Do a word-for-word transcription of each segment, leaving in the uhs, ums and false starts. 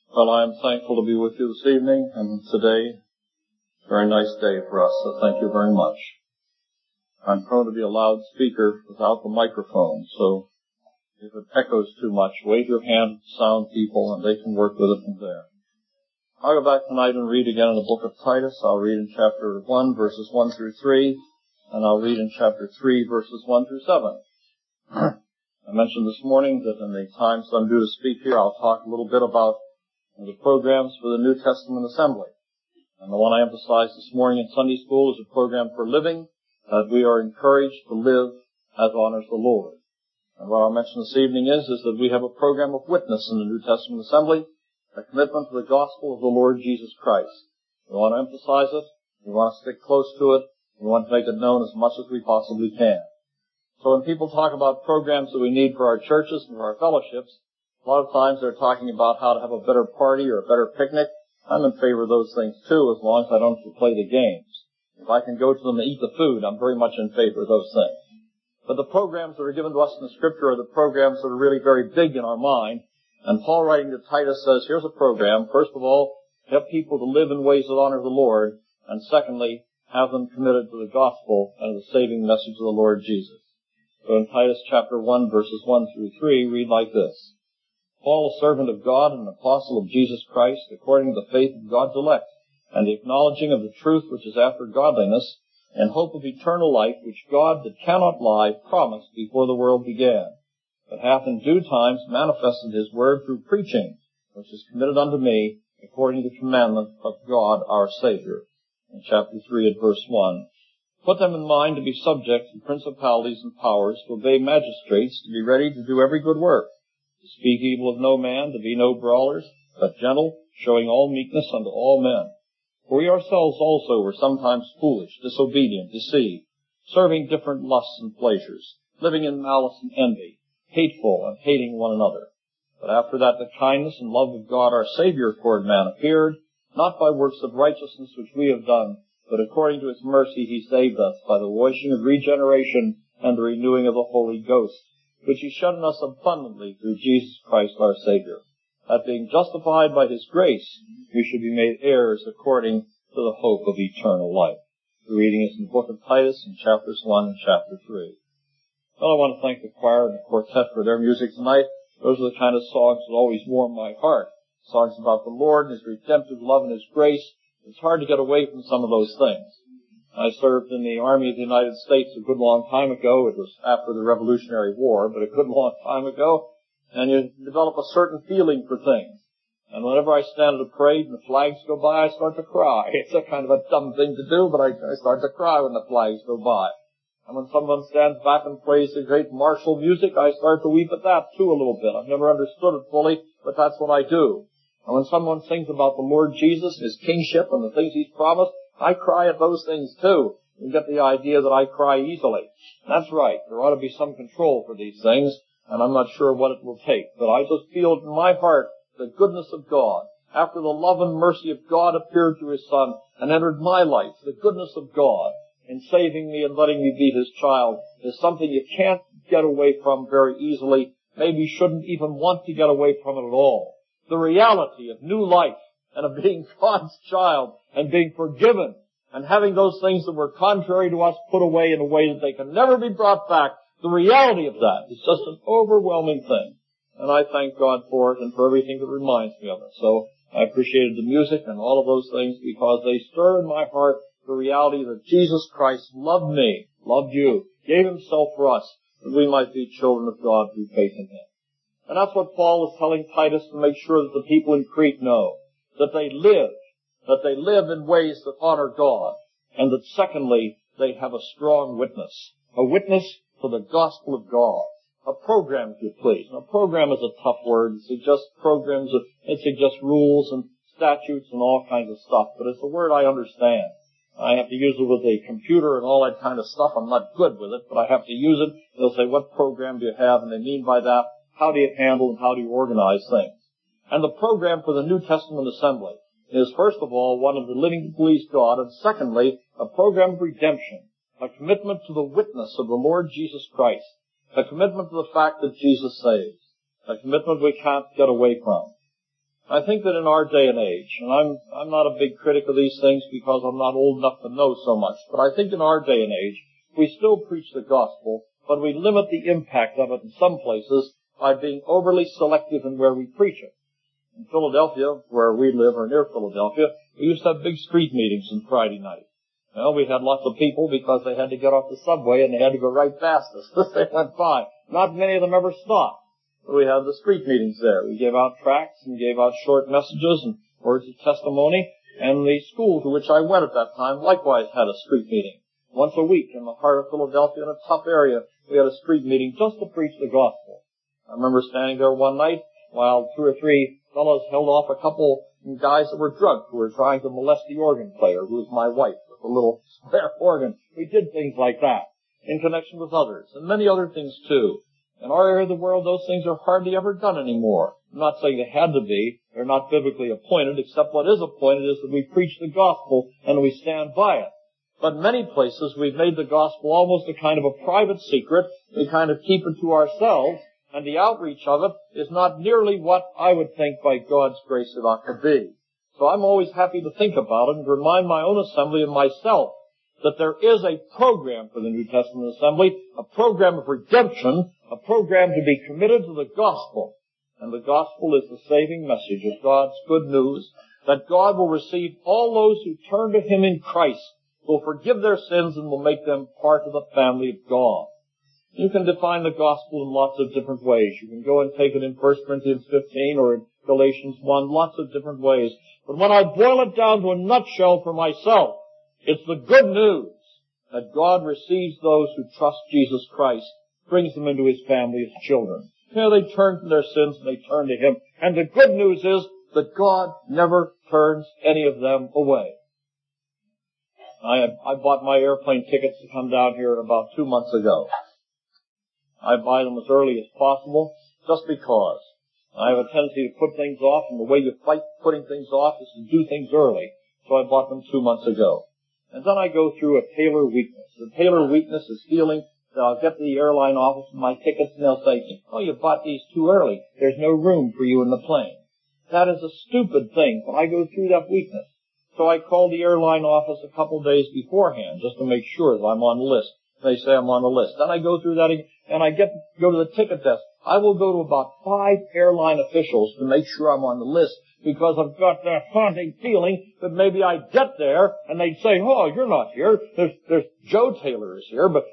Well, I am thankful to be with you this evening and today. Very nice day for us, so thank you very much. I'm prone to be a loudspeaker without the microphone, so if it echoes too much, wave your hand at the sound people and they can work with it from there. I'll go back tonight and read again in the book of Titus. I'll read in chapter one, verses one through three, and I'll read in chapter three, verses one through seven. I mentioned this morning that in the times I'm due to speak here, I'll talk a little bit about the programs for the New Testament Assembly. And the one I emphasized this morning in Sunday school is a program for living, that we are encouraged to live as honors the Lord. And what I'll mention this evening is, is that we have a program of witness in the New Testament Assembly, a commitment to the gospel of the Lord Jesus Christ. We want to emphasize it, we want to stick close to it, we want to make it known as much as we possibly can. So when people talk about programs that we need for our churches and for our fellowships, a lot of times they're talking about how to have a better party or a better picnic. I'm in favor of those things too, as long as I don't have to play the games. If I can go to them and eat the food, I'm very much in favor of those things. But the programs that are given to us in the Scripture are the programs that are really very big in our mind. And Paul, writing to Titus, says, here's a program. First of all, help people to live in ways that honor the Lord. And secondly, have them committed to the gospel and the saving message of the Lord Jesus. So in Titus chapter one, verses one through three, read like this. Paul, a servant of God and an apostle of Jesus Christ, according to the faith of God's elect, and the acknowledging of the truth which is after godliness, and hope of eternal life, which God, that cannot lie, promised before the world began, but hath in due times manifested his word through preaching, which is committed unto me, according to the commandment of God our Savior. In chapter three at verse one. Put them in mind to be subject to principalities and powers, to obey magistrates, to be ready to do every good work, to speak evil of no man, to be no brawlers, but gentle, showing all meekness unto all men. For we ourselves also were sometimes foolish, disobedient, deceived, serving different lusts and pleasures, living in malice and envy, hateful and hating one another. But after that the kindness and love of God our Savior toward man appeared, not by works of righteousness which we have done, but according to his mercy he saved us by the washing of regeneration and the renewing of the Holy Ghost, which he shed on us abundantly through Jesus Christ our Savior, that being justified by his grace, we should be made heirs according to the hope of eternal life. The reading is in the book of Titus in chapters one and chapter three. Well, I want to thank the choir and the quartet for their music tonight. Those are the kind of songs that always warm my heart. Songs about the Lord and his redemptive love and his grace. It's hard to get away from some of those things. I served in the Army of the United States a good long time ago. It was after the Revolutionary War, but a good long time ago. And you develop a certain feeling for things. And whenever I stand at a parade and the flags go by, I start to cry. It's a kind of a dumb thing to do, but I, I start to cry when the flags go by. And when someone stands back and plays the great martial music, I start to weep at that too a little bit. I've never understood it fully, but that's what I do. And when someone sings about the Lord Jesus, his kingship, and the things he's promised, I cry at those things too. You get the idea that I cry easily. That's right. There ought to be some control for these things, and I'm not sure what it will take. But I just feel in my heart the goodness of God. After the love and mercy of God appeared through his Son and entered my life, the goodness of God in saving me and letting me be his child is something you can't get away from very easily. Maybe you shouldn't even want to get away from it at all. The reality of new life and of being God's child and being forgiven and having those things that were contrary to us put away in a way that they can never be brought back. The reality of that is just an overwhelming thing. And I thank God for it and for everything that reminds me of it. So I appreciated the music and all of those things because they stir in my heart the reality that Jesus Christ loved me, loved you, gave himself for us, that we might be children of God through faith in him. And that's what Paul is telling Titus to make sure that the people in Crete know, that they live, that they live in ways that honor God, and that secondly, they have a strong witness, a witness to the gospel of God. A program, if you please. Now, program is a tough word. It suggests programs, it suggests rules and statutes and all kinds of stuff, but it's a word I understand. I have to use it with a computer and all that kind of stuff. I'm not good with it, but I have to use it. They'll say, what program do you have? And they mean by that, how do you handle and how do you organize things? And the program for the New Testament Assembly is, first of all, one of the living to please God, and secondly, a program of redemption, a commitment to the witness of the Lord Jesus Christ, a commitment to the fact that Jesus saves, a commitment we can't get away from. I think that in our day and age, and I'm, I'm not a big critic of these things because I'm not old enough to know so much, but I think in our day and age, we still preach the gospel, but we limit the impact of it in some places by being overly selective in where we preach it. In Philadelphia, where we live, or near Philadelphia, we used to have big street meetings on Friday night. Well, we had lots of people because they had to get off the subway and they had to go right past us as they went by. Not many of them ever stopped. We had the street meetings there. We gave out tracts and gave out short messages and words of testimony. And the school to which I went at that time likewise had a street meeting. Once a week in the heart of Philadelphia, in a tough area, we had a street meeting just to preach the gospel. I remember standing there one night while two or three fellows held off a couple guys that were drunk who were trying to molest the organ player, who was my wife, with a little square organ. We did things like that in connection with others, and many other things too. In our area of the world, those things are hardly ever done anymore. I'm not saying they had to be. They're not biblically appointed, except what is appointed is that we preach the gospel and we stand by it. But in many places, we've made the gospel almost a kind of a private secret. We kind of keep it to ourselves, and the outreach of it is not nearly what I would think by God's grace it ought to be. So I'm always happy to think about it and to remind my own assembly and myself that there is a program for the New Testament assembly, a program of redemption, a program to be committed to the gospel. And the gospel is the saving message of God's good news, that God will receive all those who turn to Him in Christ, will forgive their sins, and will make them part of the family of God. You can define the gospel in lots of different ways. You can go and take it in First Corinthians fifteen or in Galatians one, lots of different ways. But when I boil it down to a nutshell for myself, it's the good news that God receives those who trust Jesus Christ, brings them into His family as children. Here they turn from their sins and they turn to Him. And the good news is that God never turns any of them away. I, I bought my airplane tickets to come down here about two months ago. I buy them as early as possible just because I have a tendency to put things off, and the way you fight putting things off is to do things early. So I bought them two months ago. And then I go through a Taylor weakness. The Taylor weakness is feeling that I'll get to the airline office with my tickets and they'll say, oh, you bought these too early. There's no room for you in the plane. That is a stupid thing, but I go through that weakness. So I call the airline office a couple days beforehand just to make sure that I'm on the list. They say I'm on the list. Then I go through that and I get go to the ticket desk. I will go to about five airline officials to make sure I'm on the list, because I've got that haunting feeling that maybe I'd get there and they'd say, oh, you're not here. There's, there's Joe Taylor is here, but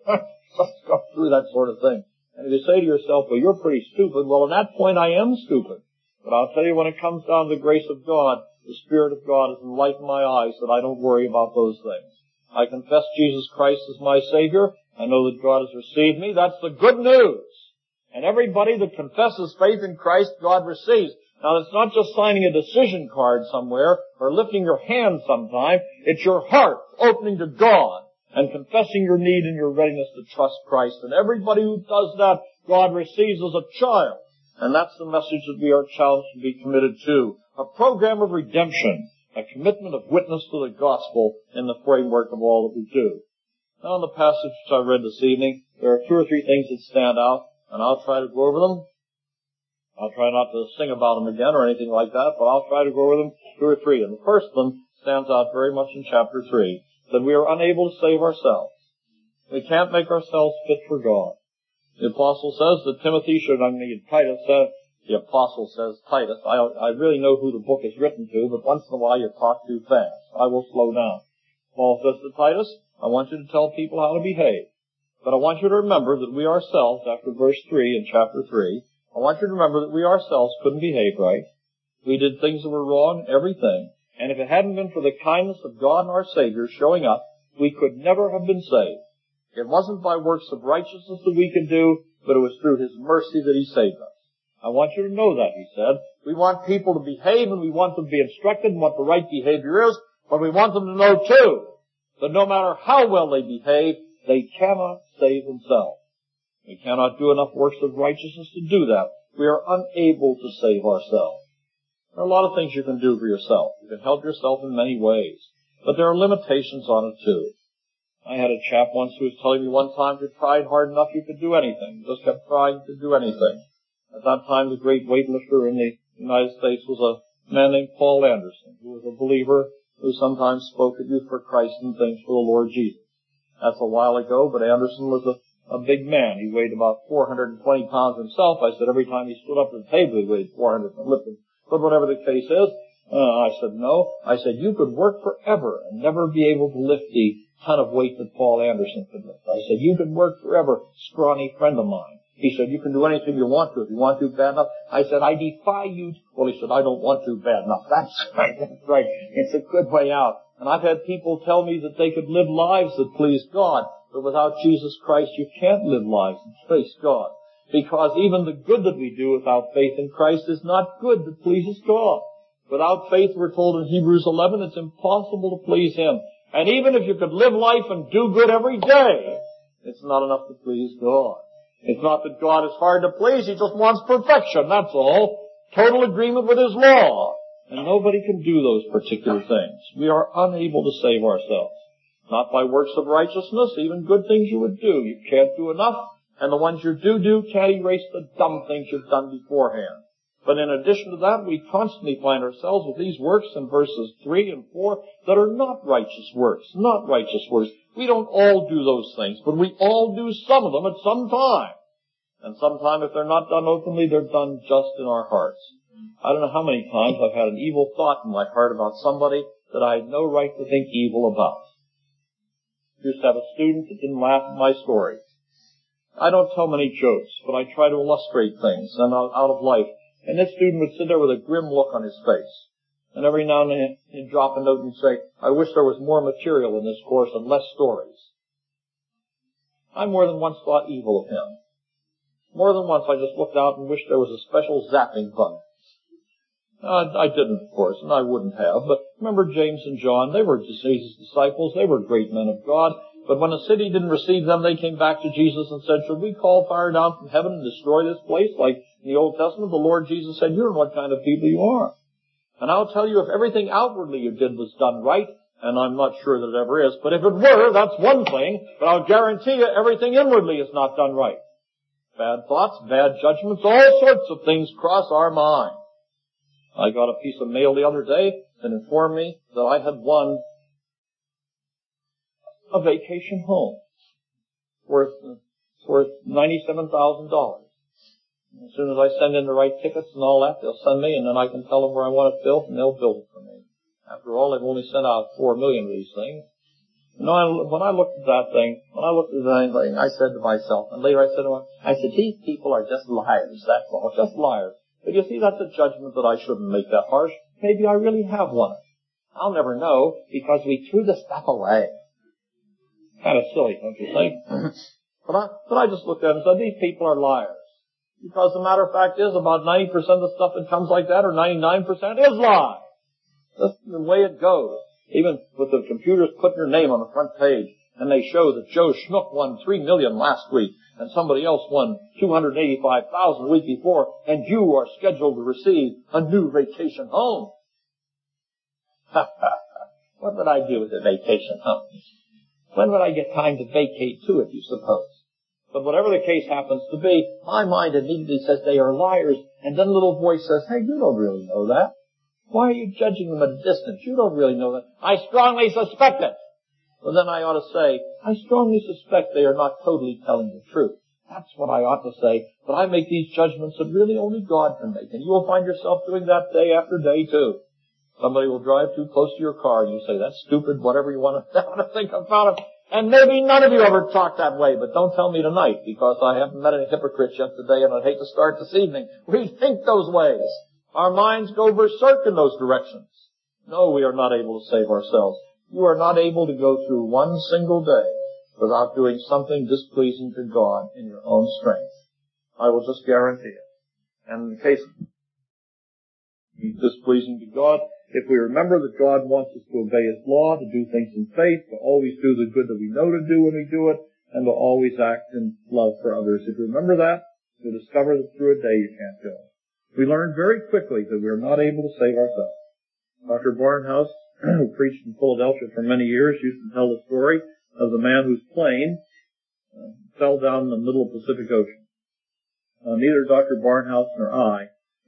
let's go through that sort of thing. And if you say to yourself, well, you're pretty stupid, well, at that point I am stupid. But I'll tell you, when it comes down to the grace of God, the Spirit of God has enlightened my eyes that I don't worry about those things. I confess Jesus Christ as my Savior. I know that God has received me. That's the good news. And everybody that confesses faith in Christ, God receives. Now, it's not just signing a decision card somewhere or lifting your hand sometime. It's your heart opening to God and confessing your need and your readiness to trust Christ. And everybody who does that, God receives as a child. And that's the message that we are challenged to be committed to. A program of redemption, a commitment of witness to the gospel in the framework of all that we do. Now, in the passage which I read this evening, there are two or three things that stand out, and I'll try to go over them. I'll try not to sing about them again or anything like that, but I'll try to go over them two or three. And the first of them stands out very much in chapter three, that we are unable to save ourselves. We can't make ourselves fit for God. The apostle says that Timothy should, I mean, Titus said, the apostle says Titus. I, I really know who the book is written to, but once in a while you talk too fast. I will slow down. Paul says to Titus, I want you to tell people how to behave. But I want you to remember that we ourselves, after verse three in chapter three, I want you to remember that we ourselves couldn't behave right. We did things that were wrong, everything. And if it hadn't been for the kindness of God and our Savior showing up, we could never have been saved. It wasn't by works of righteousness that we could do, but it was through His mercy that He saved us. I want you to know that, he said. We want people to behave and we want them to be instructed in what the right behavior is, but we want them to know too that no matter how well they behave, they cannot save themselves. We cannot do enough works of righteousness to do that. We are unable to save ourselves. There are a lot of things you can do for yourself. You can help yourself in many ways, but there are limitations on it too. I had a chap once who was telling me one time, if you tried hard enough, you could do anything. You just kept trying to do anything. At that time, the great weightlifter in the the United States was a man named Paul Anderson, who was a believer who sometimes spoke at Youth for Christ and things for the Lord Jesus. That's a while ago, but Anderson was a, a big man. He weighed about four hundred twenty pounds himself. I said every time he stood up at the table he weighed four hundred and lifted. But whatever the case is, uh, I said no. I said you could work forever and never be able to lift the ton of weight that Paul Anderson could lift. I said you could work forever, scrawny friend of mine. He said, you can do anything you want to if you want to bad enough. I said, I defy you. Well, he said, I don't want to bad enough. That's right. That's right. It's a good way out. And I've had people tell me that they could live lives that please God. But without Jesus Christ, you can't live lives that please God. Because even the good that we do without faith in Christ is not good that pleases God. Without faith, we're told in Hebrews eleven, it's impossible to please Him. And even if you could live life and do good every day, it's not enough to please God. It's not that God is hard to please. He just wants perfection, that's all. Total agreement with His law. And nobody can do those particular things. We are unable to save ourselves. Not by works of righteousness, even good things you would do. You can't do enough, and the ones you do do can't erase the dumb things you've done beforehand. But in addition to that, we constantly find ourselves with these works in verses three and four that are not righteous works, not righteous works. We don't all do those things, but we all do some of them at some time. And sometime if they're not done openly, they're done just in our hearts. I don't know how many times I've had an evil thought in my heart about somebody that I had no right to think evil about. I used to have a student that didn't laugh at my story. I don't tell many jokes, but I try to illustrate things and out, out of life. And this student would sit there with a grim look on his face. And every now and then he'd drop a note and say, I wish there was more material in this course and less stories. I more than once thought evil of him. More than once I just looked out and wished there was a special zapping button. Uh, I didn't, of course, and I wouldn't have. But remember James and John, they were Jesus' disciples. They were great men of God. But when the city didn't receive them, they came back to Jesus and said, should we call fire down from heaven and destroy this place? Like in the Old Testament, the Lord Jesus said, you know what kind of people you are. And I'll tell you, if everything outwardly you did was done right, and I'm not sure that it ever is, but if it were, that's one thing. But I'll guarantee you, everything inwardly is not done right. Bad thoughts, bad judgments, all sorts of things cross our mind. I got a piece of mail the other day that informed me that I had won a vacation home worth, worth ninety-seven thousand dollars. As soon as I send in the right tickets and all that, they'll send me, and then I can tell them where I want it built, and they'll build it for me. After all, they've only sent out four million of these things. You know, I, when I looked at that thing, when I looked at that thing, I said to myself, and later I said to myself, I said, these people are just liars, that's all, just liars. But you see, that's a judgment that I shouldn't make that harsh. Maybe I really have won it. I'll never know, because we threw the stuff away. Kind of silly, don't you think? but, I, but I just looked at it and said, these people are liars. Because the matter of fact is, about ninety percent of the stuff that comes like that, or ninety-nine percent, is lie. That's the way it goes. Even with the computers putting your name on the front page, and they show that Joe Schnook won three million dollars last week, and somebody else won two hundred eighty-five thousand dollars the week before, and you are scheduled to receive a new vacation home. What would I do with a vacation home? When would I get time to vacate to it, you suppose? But whatever the case happens to be, my mind immediately says they are liars, and then a little voice says, hey, you don't really know that. Why are you judging them at a distance? You don't really know that. I strongly suspect it. Well, then I ought to say, I strongly suspect they are not totally telling the truth. That's what I ought to say. But I make these judgments that really only God can make. And you will find yourself doing that day after day, too. Somebody will drive too close to your car, and you say, that's stupid, whatever you want to think about it. And maybe none of you ever talk that way, but don't tell me tonight, because I haven't met any hypocrites yet today, and I'd hate to start this evening. We think those ways. Our minds go berserk in those directions. No, we are not able to save ourselves. You are not able to go through one single day without doing something displeasing to God in your own strength. I will just guarantee it. And in the case of displeasing to God, if we remember that God wants us to obey His law, to do things in faith, to always do the good that we know to do when we do it, and to always act in love for others. If you remember that, you'll discover that through a day you can't go. We learn very quickly that we are not able to save ourselves. Doctor Barnhouse, who preached in Philadelphia for many years, used to tell the story of the man whose plane uh, fell down in the middle of the Pacific Ocean. Uh, neither Doctor Barnhouse nor I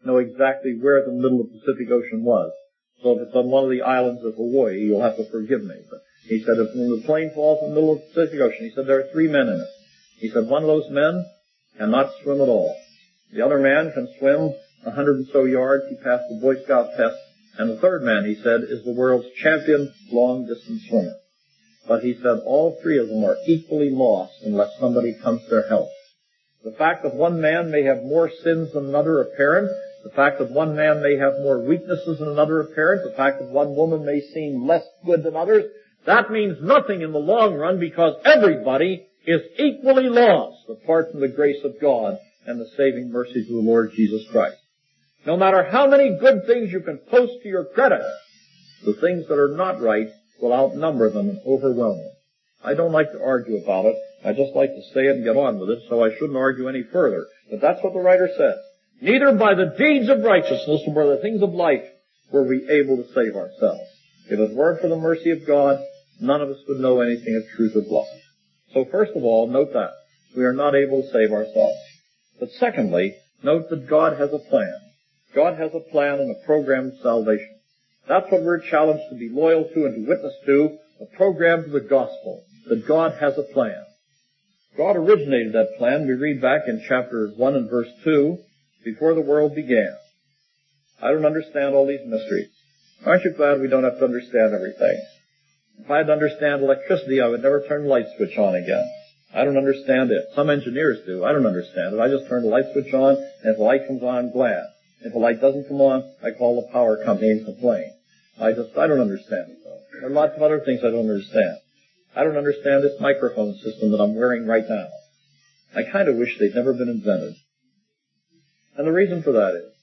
know exactly where the middle of the Pacific Ocean was. So if it's on one of the islands of Hawaii, you'll have to forgive me. But he said, if when the plane falls in the middle of the Pacific Ocean, he said, there are three men in it. He said, one of those men cannot swim at all. The other man can swim a hundred and so yards. He passed the Boy Scout test. And the third man, he said, is the world's champion long-distance swimmer. But he said all three of them are equally lost unless somebody comes to their help. The fact that one man may have more sins than another apparent, the fact that one man may have more weaknesses than another apparent, the fact that one woman may seem less good than others, that means nothing in the long run because everybody is equally lost apart from the grace of God and the saving mercies of the Lord Jesus Christ. No matter how many good things you can post to your credit, the things that are not right will outnumber them and overwhelm them. I don't like to argue about it. I just like to say it and get on with it, so I shouldn't argue any further. But that's what the writer says. Neither by the deeds of righteousness nor by the things of life were we able to save ourselves. If it weren't for the mercy of God, none of us would know anything of truth or love. So first of all, note that. We are not able to save ourselves. But secondly, note that God has a plan. God has a plan and a program of salvation. That's what we're challenged to be loyal to and to witness to, a program to the gospel, that God has a plan. God originated that plan. We read back in chapter one and verse two, before the world began. I don't understand all these mysteries. Aren't you glad we don't have to understand everything? If I had to understand electricity, I would never turn the light switch on again. I don't understand it. Some engineers do. I don't understand it. I just turn the light switch on, and if the light comes on, I'm glad. If the light doesn't come on, I call the power company and complain. I just, I don't understand it, though. There are lots of other things I don't understand. I don't understand this microphone system that I'm wearing right now. I kind of wish they'd never been invented. And the reason for that is,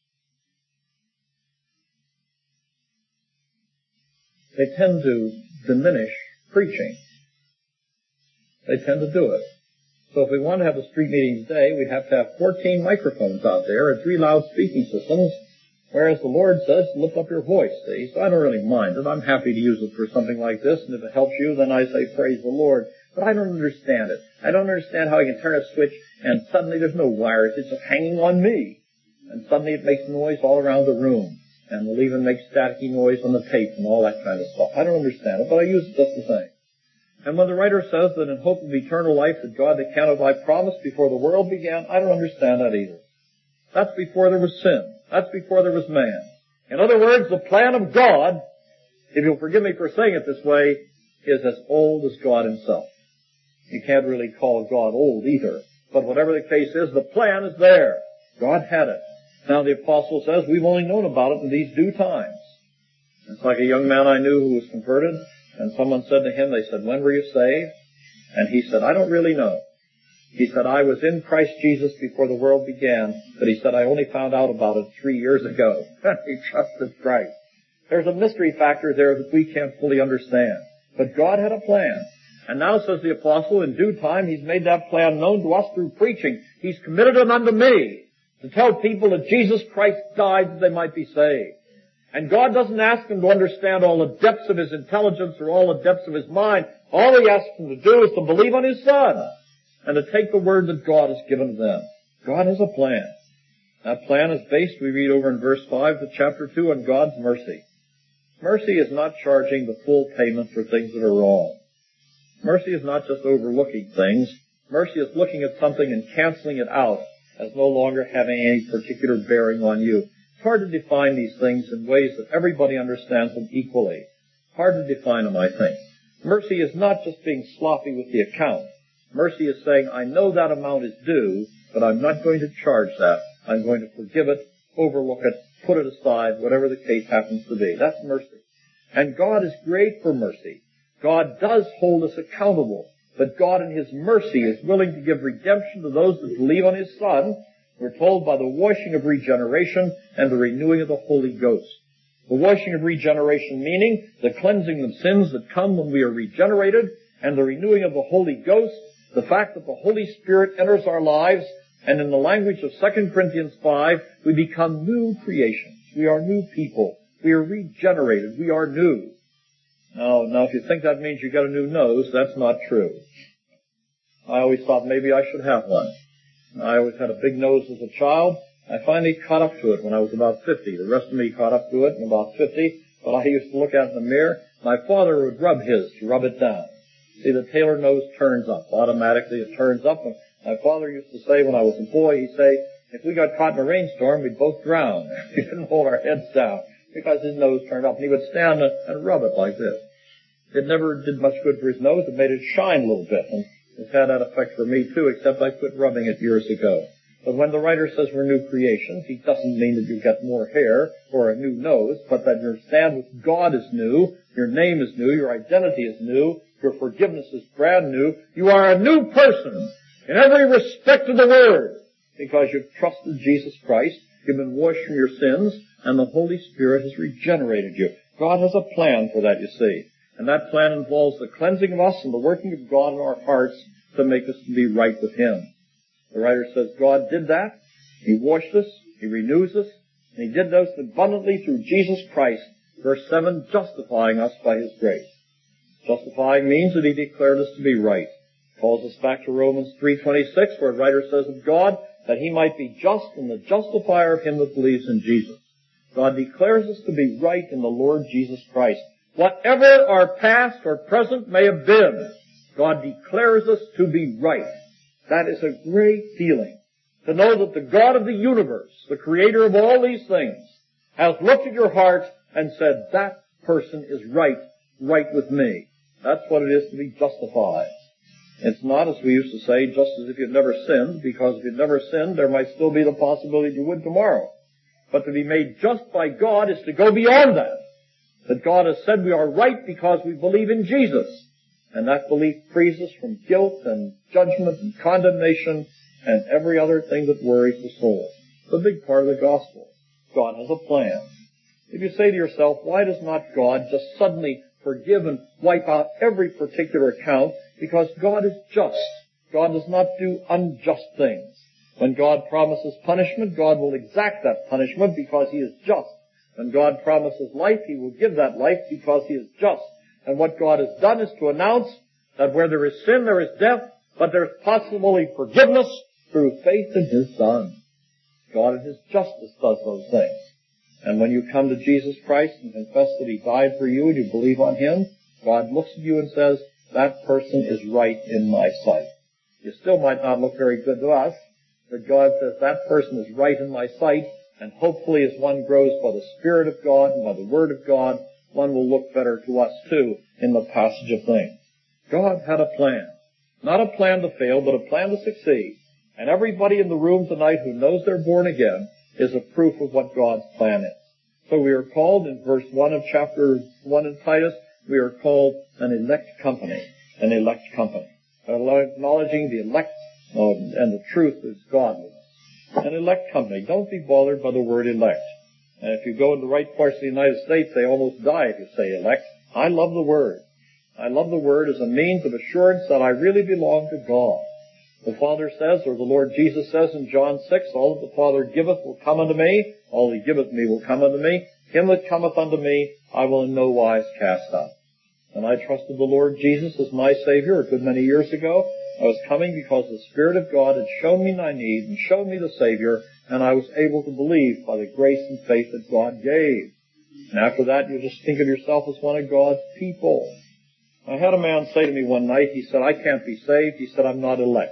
they tend to diminish preaching. They tend to do it. So if we want to have a street meeting today, we'd have to have fourteen microphones out there and three loud speaking systems, whereas the Lord says, lift up your voice, see? So I don't really mind it. I'm happy to use it for something like this, and if it helps you, then I say, praise the Lord. But I don't understand it. I don't understand how I can turn a switch, and suddenly there's no wires. It's just hanging on me. And suddenly it makes noise all around the room. And will even make staticky noise on the tape and all that kind of stuff. I don't understand it, but I use it just the same. And when the writer says that in hope of eternal life that God accounted by promise before the world began, I don't understand that either. That's before there was sin. That's before there was man. In other words, the plan of God, if you'll forgive me for saying it this way, is as old as God himself. You can't really call God old either. But whatever the case is, the plan is there. God had it. Now the apostle says we've only known about it in these due times. It's like a young man I knew who was converted, and someone said to him, they said, when were you saved? And he said, I don't really know. He said, I was in Christ Jesus before the world began, but he said, I only found out about it three years ago. He trusted Christ. There's a mystery factor there that we can't fully understand. But God had a plan. And now, says the apostle, in due time, he's made that plan known to us through preaching. He's committed it unto me to tell people that Jesus Christ died that they might be saved. And God doesn't ask them to understand all the depths of his intelligence or all the depths of his mind. All he asks them to do is to believe on his Son and to take the word that God has given to them. God has a plan. That plan is based, we read over in verse five to chapter two, on God's mercy. Mercy is not charging the full payment for things that are wrong. Mercy is not just overlooking things. Mercy is looking at something and canceling it out as no longer having any particular bearing on you. It's hard to define these things in ways that everybody understands them equally. Hard to define them, I think. Mercy is not just being sloppy with the account. Mercy is saying, I know that amount is due, but I'm not going to charge that. I'm going to forgive it, overlook it, put it aside, whatever the case happens to be. That's mercy. And God is great for mercy. God does hold us accountable. But God in his mercy is willing to give redemption to those that believe on his Son. We're told by the washing of regeneration and the renewing of the Holy Ghost. The washing of regeneration meaning the cleansing of sins that come when we are regenerated, and the renewing of the Holy Ghost, the fact that the Holy Spirit enters our lives, and in the language of Second Corinthians five, we become new creations. We are new people. We are regenerated. We are new. Now, now, if you think that means you got a new nose, that's not true. I always thought maybe I should have one. I always had a big nose as a child, I finally caught up to it when I was about fifty. The rest of me caught up to it in about fifty, but I used to look at it in the mirror. My father would rub his to rub it down. See, the tailor nose turns up. Automatically it turns up. And my father used to say when I was a boy, he'd say, if we got caught in a rainstorm, we'd both drown. We didn't hold our heads down because his nose turned up. And he would stand and, and rub it like this. It never did much good for his nose. It made it shine a little bit. And it's had that effect for me too, except I quit rubbing it years ago. But when the writer says we're new creations, he doesn't mean that you get more hair or a new nose, but that your stand with God is new, your name is new, your identity is new, your forgiveness is brand new. You are a new person in every respect of the word because you've trusted Jesus Christ, you've been washed from your sins, and the Holy Spirit has regenerated you. God has a plan for that, you see. And that plan involves the cleansing of us and the working of God in our hearts to make us to be right with Him. The writer says God did that. He washed us. He renews us. And He did this abundantly through Jesus Christ. Verse seven, justifying us by His grace. Justifying means that He declared us to be right. Calls us back to Romans three twenty-six, where the writer says of God that He might be just and the justifier of him that believes in Jesus. God declares us to be right in the Lord Jesus Christ. Whatever our past or present may have been, God declares us to be right. That is a great feeling, to know that the God of the universe, the creator of all these things, has looked at your heart and said, that person is right, right with me. That's what it is to be justified. It's not, as we used to say, just as if you'd never sinned, because if you'd never sinned, there might still be the possibility you would tomorrow. But to be made just by God is to go beyond that. That God has said we are right because we believe in Jesus. And that belief frees us from guilt and judgment and condemnation and every other thing that worries the soul. It's a big part of the gospel. God has a plan. If you say to yourself, why does not God just suddenly forgive and wipe out every particular account? Because God is just. God does not do unjust things. When God promises punishment, God will exact that punishment because He is just. When God promises life, He will give that life because He is just. And what God has done is to announce that where there is sin, there is death, but there is possibly forgiveness through faith in His Son. God in His justice does those things. And when you come to Jesus Christ and confess that He died for you and you believe on Him, God looks at you and says, that person is right in my sight. You still might not look very good to us, but God says that person is right in my sight, and hopefully as one grows by the Spirit of God and by the Word of God, one will look better to us too in the passage of things. God had a plan. Not a plan to fail, but a plan to succeed. And everybody in the room tonight who knows they're born again is a proof of what God's plan is. So we are called in verse one of chapter one in Titus, we are called an elect company. An elect company. Acknowledging the elect and the truth is godliness. An elect company. Don't be bothered by the word elect. And if you go in the right parts of the United States, they almost die if you say elect. I love the word. I love the word as a means of assurance that I really belong to God. The Father says, or the Lord Jesus says in John six, all that the Father giveth will come unto me. All He giveth me will come unto me. Him that cometh unto me, I will in no wise cast out. And I trusted the Lord Jesus as my Savior a good many years ago. I was coming because the Spirit of God had shown me my need and shown me the Savior, and I was able to believe by the grace and faith that God gave. And after that, you just think of yourself as one of God's people. I had a man say to me one night, he said, I can't be saved. He said, I'm not elect.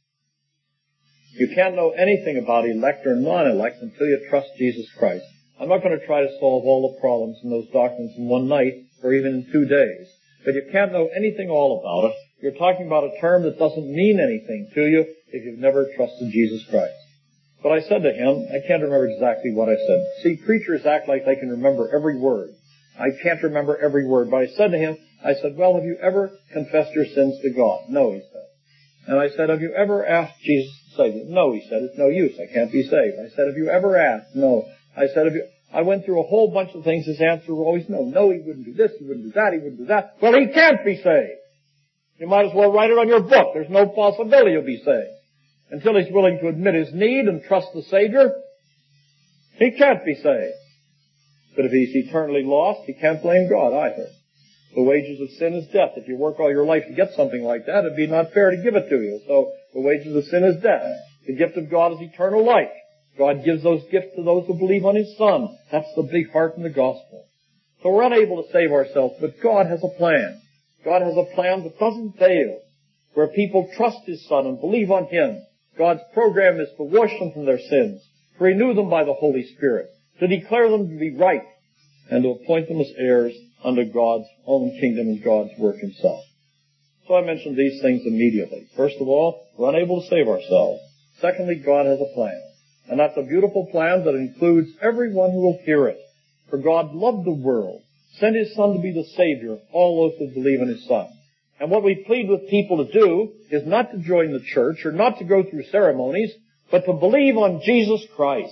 You can't know anything about elect or non-elect until you trust Jesus Christ. I'm not going to try to solve all the problems in those doctrines in one night or even in two days. But you can't know anything all about it. You're talking about a term that doesn't mean anything to you if you've never trusted Jesus Christ. But I said to him, I can't remember exactly what I said. See, preachers act like they can remember every word. I can't remember every word. But I said to him, I said, well, have you ever confessed your sins to God? No, he said. And I said, have you ever asked Jesus to save you? No, he said, it's no use. I can't be saved. I said, have you ever asked? No. I said, have you... I went through a whole bunch of things. His answer was always no. No, he wouldn't do this. He wouldn't do that. He wouldn't do that. Well, he can't be saved. You might as well write it on your book. There's no possibility he'll be saved. Until he's willing to admit his need and trust the Savior, he can't be saved. But if he's eternally lost, he can't blame God either. The wages of sin is death. If you work all your life to get something like that, it'd be not fair to give it to you. So the wages of sin is death. The gift of God is eternal life. God gives those gifts to those who believe on His Son. That's the big heart in the gospel. So we're unable to save ourselves, but God has a plan. God has a plan that doesn't fail, where people trust His Son and believe on Him. God's program is to wash them from their sins, to renew them by the Holy Spirit, to declare them to be right, and to appoint them as heirs under God's own kingdom and God's work Himself. So I mentioned these things immediately. First of all, we're unable to save ourselves. Secondly, God has a plan. And that's a beautiful plan that includes everyone who will hear it. For God loved the world, sent His Son to be the Savior of all those who believe in His Son. And what we plead with people to do is not to join the church or not to go through ceremonies, but to believe on Jesus Christ.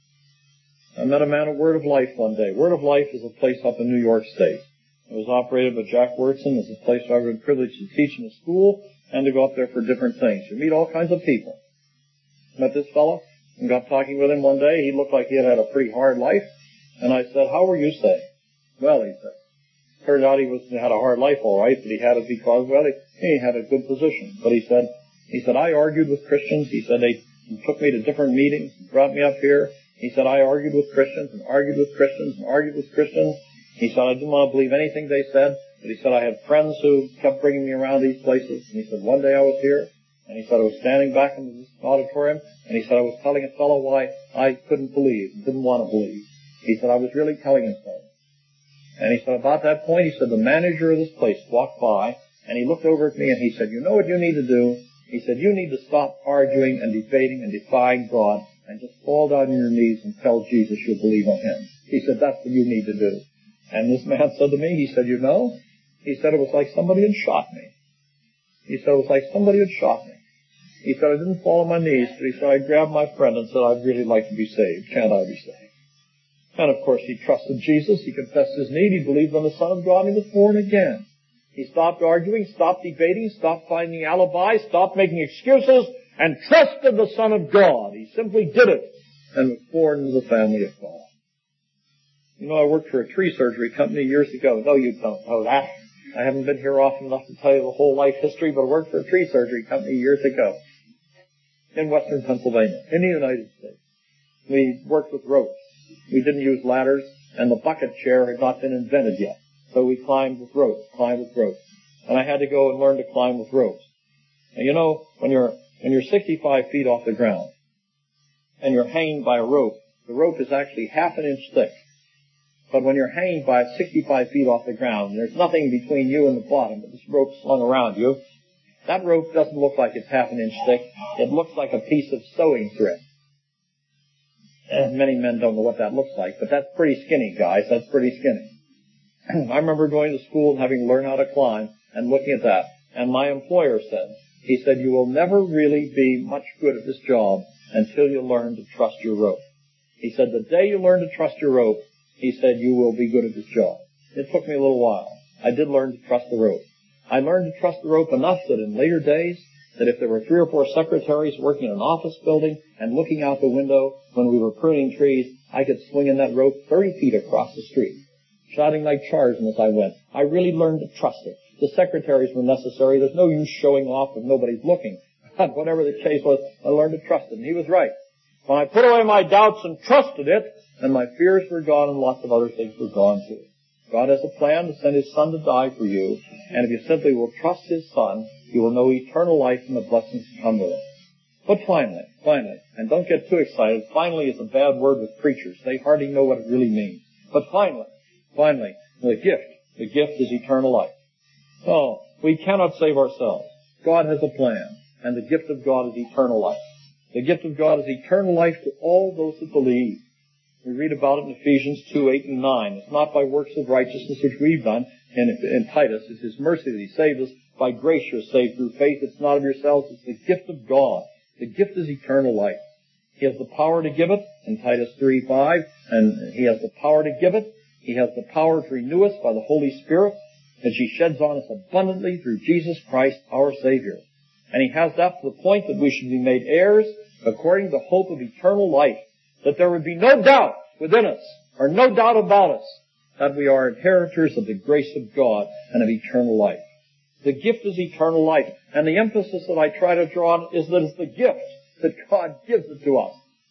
I met a man at Word of Life one day. Word of Life is a place up in New York State. It was operated by Jack Wurtson. It's a place where I've been privileged to teach in a school and to go up there for different things. You meet all kinds of people. Met this fellow and got talking with him one day. He looked like he had had a pretty hard life. And I said, "How were you saved?" "Well," he said, "turned out he was had a hard life all right, but he had it because, well, he, he had a good position." But he said, he said, "I argued with Christians." He said, "They took me to different meetings, brought me up here." He said, "I argued with Christians and argued with Christians and argued with Christians." He said, "I didn't want to believe anything they said." But he said, "I had friends who kept bringing me around these places." And he said, "One day I was here, and he said, I was standing back in the auditorium, and he said, I was telling a fellow why I couldn't believe, didn't want to believe." He said, "I was really telling him so." And he said, about that point, he said, the manager of this place walked by, and he looked over at me, and he said, "You know what you need to do?" He said, "You need to stop arguing and debating and defying God, and just fall down on your knees and tell Jesus you believe on Him." He said, "That's what you need to do." And this man said to me, he said, "You know," he said, "it was like somebody had shot me." He said, "It was like somebody had shot me." He said, "I didn't fall on my knees, but he said, I grabbed my friend and said, I'd really like to be saved. Can't I be saved?" And of course he trusted Jesus. He confessed his need. He believed on the Son of God, and he was born again. He stopped arguing, stopped debating, stopped finding alibis, stopped making excuses, and trusted the Son of God. He simply did it and was born into the family of God. You know, I worked for a tree surgery company years ago. No, you don't know that. I haven't been here often enough to tell you the whole life history, but I worked for a tree surgery company years ago in western Pennsylvania, in the United States. We worked with ropes. We didn't use ladders, and the bucket chair had not been invented yet. So we climbed with ropes, climbed with ropes. And I had to go and learn to climb with ropes. And you know, when you're, when you're sixty-five feet off the ground, and you're hanging by a rope, the rope is actually half an inch thick. But when you're hanging by sixty-five feet off the ground, there's nothing between you and the bottom, but this rope slung around you. That rope doesn't look like it's half an inch thick. It looks like a piece of sewing thread. And many men don't know what that looks like, but that's pretty skinny, guys. That's pretty skinny. I remember going to school and having to learn how to climb and looking at that. And my employer said, he said, "You will never really be much good at this job until you learn to trust your rope." He said, "The day you learn to trust your rope," he said, "you will be good at this job." It took me a little while. I did learn to trust the rope. I learned to trust the rope enough that in later days, that if there were three or four secretaries working in an office building and looking out the window when we were pruning trees, I could swing in that rope thirty feet across the street, shouting like Tarzan as I went. I really learned to trust it. The secretaries were necessary. There's no use showing off if nobody's looking. But whatever the case was, I learned to trust it, and he was right. When I put away my doubts and trusted it, then my fears were gone and lots of other things were gone too. God has a plan to send His Son to die for you, and if you simply will trust His Son, you will know eternal life and the blessings to come with it. But finally, finally, and don't get too excited, finally is a bad word with preachers. They hardly know what it really means. But finally, finally, the gift, the gift is eternal life. So, we cannot save ourselves. God has a plan, and the gift of God is eternal life. The gift of God is eternal life to all those who believe. We read about it in Ephesians two, eight, and nine. It's not by works of righteousness which we've done. In, in Titus, it's His mercy that He saved us. By grace you're saved through faith. It's not of yourselves. It's the gift of God. The gift is eternal life. He has the power to give it in Titus three, five. And He has the power to give it. He has the power to renew us by the Holy Spirit, that she sheds on us abundantly through Jesus Christ, our Savior. And He has that to the point that we should be made heirs according to the hope of eternal life, that there would be no doubt within us, or no doubt about us, that we are inheritors of the grace of God and of eternal life. The gift is eternal life, and the emphasis that I try to draw on is that it's the gift that God gives it to us.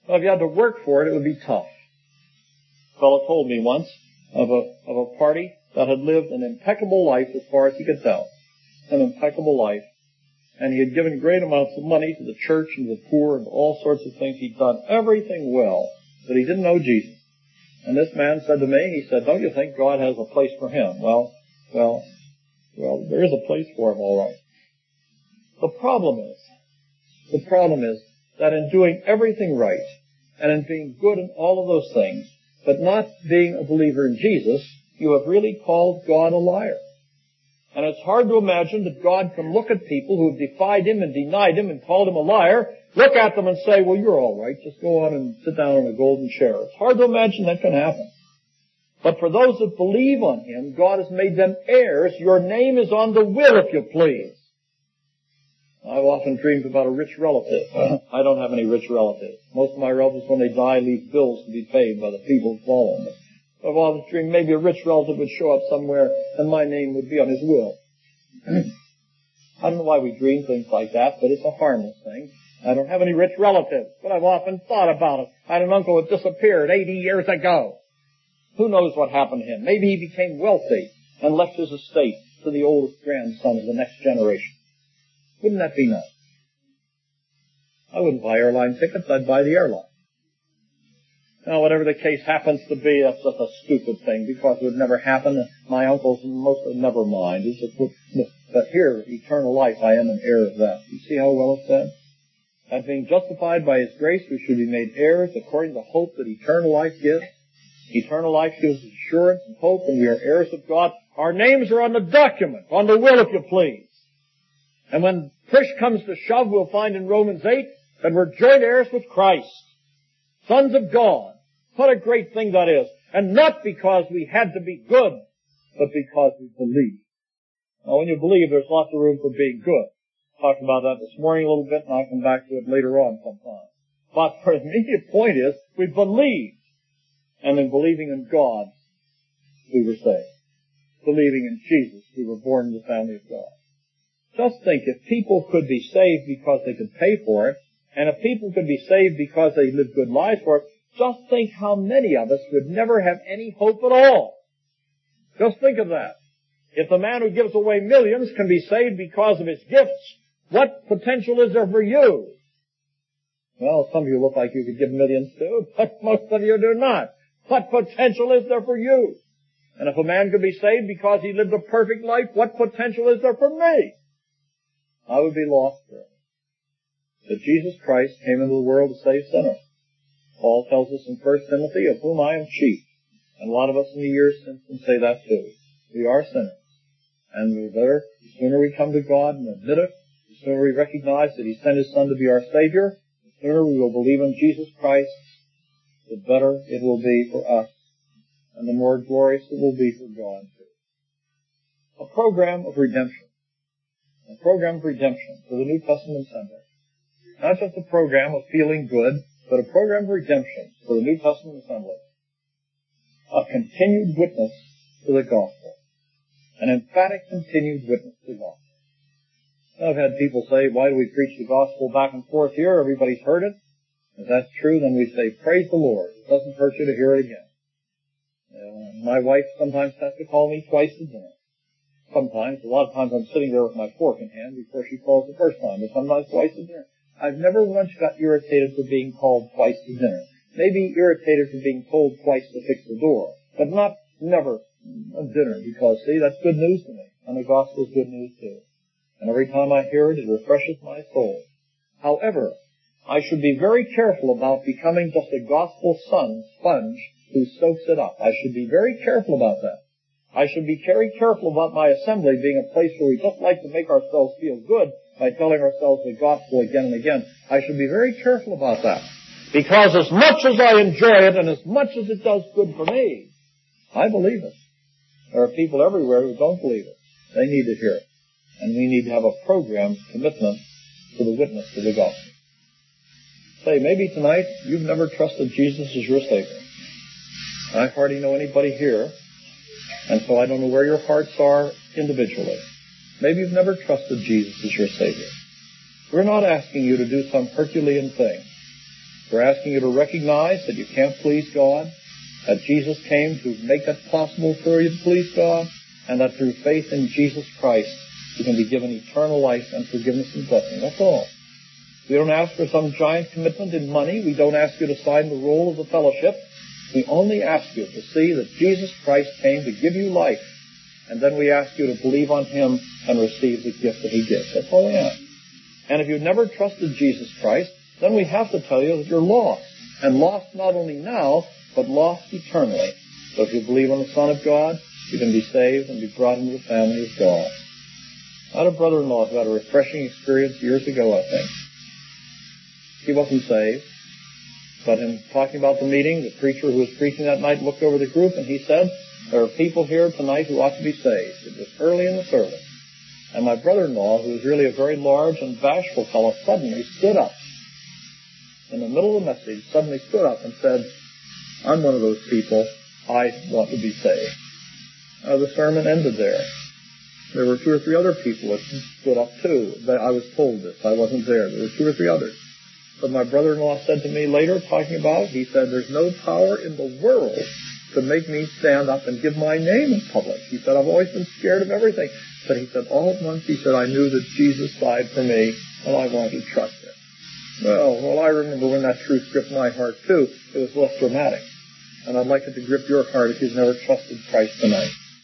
Well, if you had to work for it, it would be tough. A fellow told me once of a, of a party that had lived an impeccable life as far as he could tell. An impeccable life. And he had given great amounts of money to the church and the poor and all sorts of things. He'd done everything well, but he didn't know Jesus. And this man said to me, he said, don't you think God has a place for him? Well, well, well, there is a place for him, all right. The problem is, the problem is that in doing everything right and in being good in all of those things, but not being a believer in Jesus, you have really called God a liar. And it's hard to imagine that God can look at people who have defied him and denied him and called him a liar, look at them and say, well, you're all right. Just go on and sit down in a golden chair. It's hard to imagine that can happen. But for those that believe on him, God has made them heirs. Your name is on the will, if you please. I've often dreamed about a rich relative. I don't have any rich relatives. Most of my relatives, when they die, leave bills to be paid by the people who follow them. I've often dreamed maybe a rich relative would show up somewhere and my name would be on his will. I don't know why we dream things like that, but it's a harmless thing. I don't have any rich relatives, but I've often thought about it. I had an uncle that disappeared eighty years ago. Who knows what happened to him? Maybe he became wealthy and left his estate to the oldest grandson of the next generation. Wouldn't that be nice? I wouldn't buy airline tickets, I'd buy the airline. Now, whatever the case happens to be, that's just a stupid thing, because it would never happen. My uncles, most of them, never mind. It's just, but here, eternal life, I am an heir of that. You see how well it's said? That being justified by his grace, we should be made heirs according to the hope that eternal life gives. Eternal life gives assurance and hope, and we are heirs of God. Our names are on the document, on the will, if you please. And when push comes to shove, we'll find in Romans eight that we're joint heirs with Christ. Sons of God. What a great thing that is. And not because we had to be good, but because we believe. Now, when you believe, there's lots of room for being good. Talked about that this morning a little bit, and I'll come back to it later on sometime. But the immediate point is, we believe. And in believing in God, we were saved. Believing in Jesus, we were born in the family of God. Just think, if people could be saved because they could pay for it, and if people could be saved because they lived good lives for it, just think how many of us would never have any hope at all. Just think of that. If the man who gives away millions can be saved because of his gifts, what potential is there for you? Well, some of you look like you could give millions too, but most of you do not. What potential is there for you? And if a man could be saved because he lived a perfect life, what potential is there for me? I would be lost there. That Jesus Christ came into the world to save sinners. Paul tells us in First Timothy, of whom I am chief. And a lot of us in the years since can say that too. We are sinners. And the better, the sooner we come to God and admit it, the sooner we recognize that he sent his Son to be our Savior, the sooner we will believe in Jesus Christ, the better it will be for us, and the more glorious it will be for God too. A program of redemption. A program of redemption for the New Testament Assembly. Not just a program of feeling good, but a program of redemption for the New Testament Assembly. A continued witness to the gospel. An emphatic continued witness to the gospel. I've had people say, why do we preach the gospel back and forth here? Everybody's heard it. If that's true, then we say, praise the Lord. It doesn't hurt you to hear it again. Uh, my wife sometimes has to call me twice a dinner. Sometimes, a lot of times I'm sitting there with my fork in hand before she calls the first time, but sometimes twice a dinner. I've never once got irritated for being called twice to dinner. Maybe irritated for being told twice to fix the door, but not never a dinner, because, see, that's good news to me, and the gospel is good news too. And every time I hear it, it refreshes my soul. However, I should be very careful about becoming just a gospel sun sponge who soaks it up. I should be very careful about that. I should be very careful about my assembly being a place where we just like to make ourselves feel good by telling ourselves the gospel again and again. I should be very careful about that. Because as much as I enjoy it and as much as it does good for me, I believe it. There are people everywhere who don't believe it. They need to hear it. And we need to have a program commitment to the witness to the gospel. Say, maybe tonight you've never trusted Jesus as your Savior. I hardly know anybody here, and so I don't know where your hearts are individually. Maybe you've never trusted Jesus as your Savior. We're not asking you to do some Herculean thing. We're asking you to recognize that you can't please God, that Jesus came to make it possible for you to please God, and that through faith in Jesus Christ, you can be given eternal life and forgiveness and blessing. That's all. We don't ask for some giant commitment in money. We don't ask you to sign the roll of the fellowship. We only ask you to see that Jesus Christ came to give you life, and then we ask you to believe on Him and receive the gift that He gives. That's all we ask. And if you've never trusted Jesus Christ, then we have to tell you that you're lost, and lost not only now, but lost eternally. So if you believe on the Son of God, you can be saved and be brought into the family of God. I had a brother-in-law who had a refreshing experience years ago, I think. He wasn't saved, but in talking about the meeting, the preacher who was preaching that night looked over the group and he said, there are people here tonight who ought to be saved. It was early in the service. And my brother-in-law, who was really a very large and bashful fellow, suddenly stood up. In the middle of the message, suddenly stood up and said, I'm one of those people. I want to be saved. Uh, the sermon ended there. There were two or three other people that stood up too. I was told this. I wasn't there. There were two or three others. But my brother-in-law said to me later, talking about it, he said, there's no power in the world to make me stand up and give my name in public. He said, I've always been scared of everything. But he said, all at once, he said, I knew that Jesus died for me, and I wanted to trust Him. Well, well, I remember when that truth gripped my heart too. It was less dramatic. And I'd like it to grip your heart if you've never trusted Christ tonight.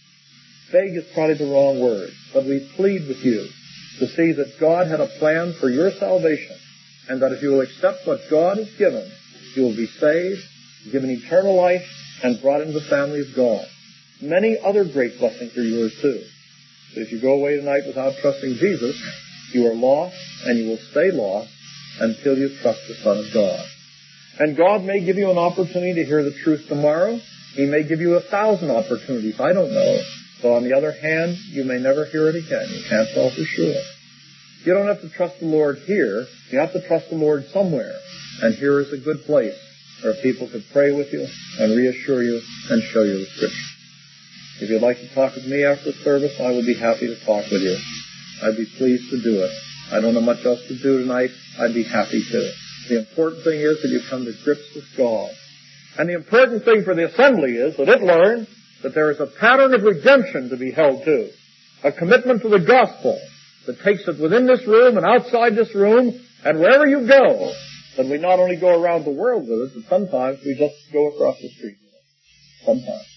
Beg is probably the wrong word, but we plead with you to see that God had a plan for your salvation, and that if you will accept what God has given, you will be saved, given eternal life, and brought into the family of God. Many other great blessings are yours too. But if you go away tonight without trusting Jesus, you are lost, and you will stay lost until you trust the Son of God. And God may give you an opportunity to hear the truth tomorrow. He may give you a thousand opportunities. I don't know. So on the other hand, you may never hear it again. You can't tell for sure. You don't have to trust the Lord here. You have to trust the Lord somewhere. And here is a good place where people could pray with you and reassure you and show you the Scripture. If you'd like to talk with me after the service, I would be happy to talk with you. I'd be pleased to do it. I don't know much else to do tonight. I'd be happy to. The important thing is that you come to grips with God. And the important thing for the assembly is that it learn that there is a pattern of redemption to be held to. A commitment to the gospel that takes it within this room and outside this room and wherever you go. That we not only go around the world with it, but sometimes we just go across the street with it. Sometimes.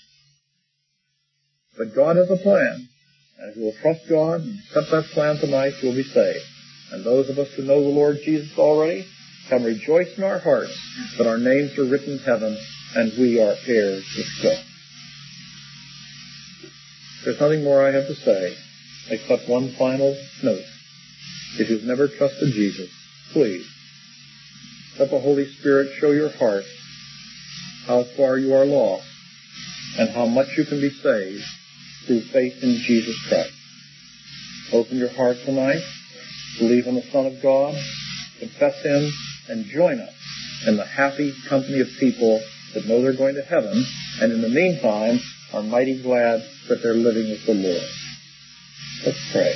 But God has a plan. And if you will trust God and accept that plan tonight, you'll be saved. And those of us who know the Lord Jesus already can rejoice in our hearts that our names are written in heaven and we are heirs with God. There's nothing more I have to say except one final note. If you've never trusted Jesus, please let the Holy Spirit show your heart how far you are lost and how much you can be saved through faith in Jesus Christ. Open your heart tonight, believe in the Son of God, confess Him, and join us in the happy company of people that know they're going to heaven, and in the meantime are mighty glad that they're living with the Lord. Let's pray.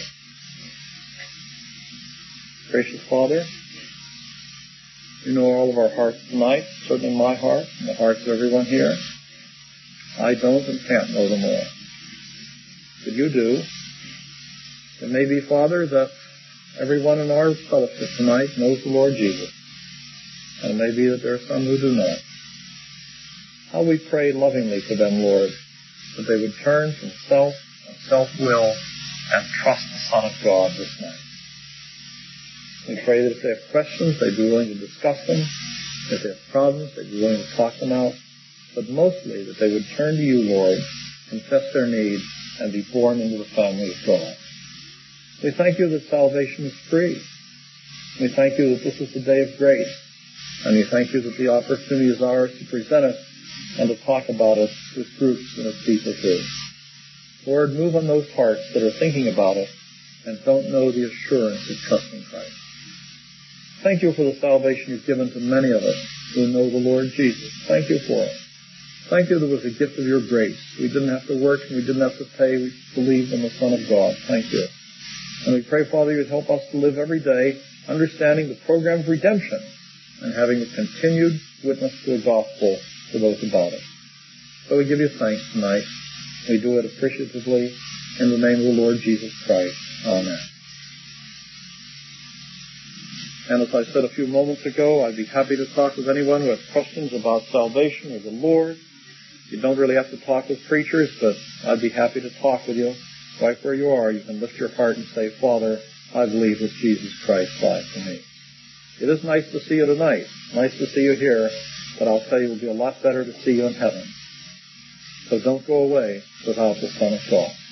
Gracious Father, you know all of our hearts tonight, certainly my heart and the hearts of everyone here. I don't and can't know them all. But you do. It may be, Father, that everyone in our fellowship tonight knows the Lord Jesus. And it may be that there are some who do not. How we pray lovingly for them, Lord, that they would turn from self and self-will and trust the Son of God this night. We pray that if they have questions, they'd be willing to discuss them. If they have problems, they'd be willing to talk them out. But mostly that they would turn to you, Lord, confess their need, and be born into the family of God. We thank you that salvation is free. We thank you that this is the day of grace. And we thank you that the opportunity is ours to present it and to talk about it with groups and with people too. Lord, move on those hearts that are thinking about it and don't know the assurance of trusting Christ. Thank you for the salvation you've given to many of us who know the Lord Jesus. Thank you for it. Thank you that it was a gift of your grace. We didn't have to work and we didn't have to pay. We believed in the Son of God. Thank you. And we pray, Father, you'd help us to live every day understanding the program of redemption and having a continued witness to the gospel to those about us. So we give you thanks tonight. We do it appreciatively in the name of the Lord Jesus Christ. Amen. And as I said a few moments ago, I'd be happy to talk with anyone who has questions about salvation or the Lord. You don't really have to talk with preachers, but I'd be happy to talk with you. Right where you are, you can lift your heart and say, Father, I believe that Jesus Christ died for me. It is nice to see you tonight. Nice to see you here, but I'll tell you, it will be a lot better to see you in heaven. So don't go away without the Son of God.